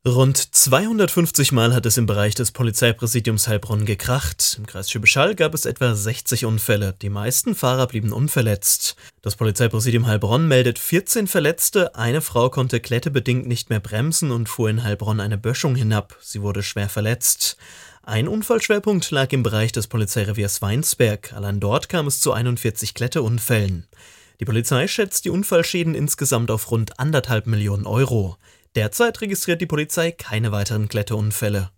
Rund 250 Mal hat es im Bereich des Polizeipräsidiums Heilbronn gekracht. Im Kreis Schwäbisch Hall gab es etwa 60 Unfälle. Die meisten Fahrer blieben unverletzt. Das Polizeipräsidium Heilbronn meldet 14 Verletzte. Eine Frau konnte kältebedingt nicht mehr bremsen und fuhr in Heilbronn eine Böschung hinab. Sie wurde schwer verletzt. Ein Unfallschwerpunkt lag im Bereich des Polizeireviers Weinsberg. Allein dort kam es zu 41 Kletterunfällen. Die Polizei schätzt die Unfallschäden insgesamt auf rund 1,5 Millionen Euro. Derzeit registriert die Polizei keine weiteren Kletterunfälle.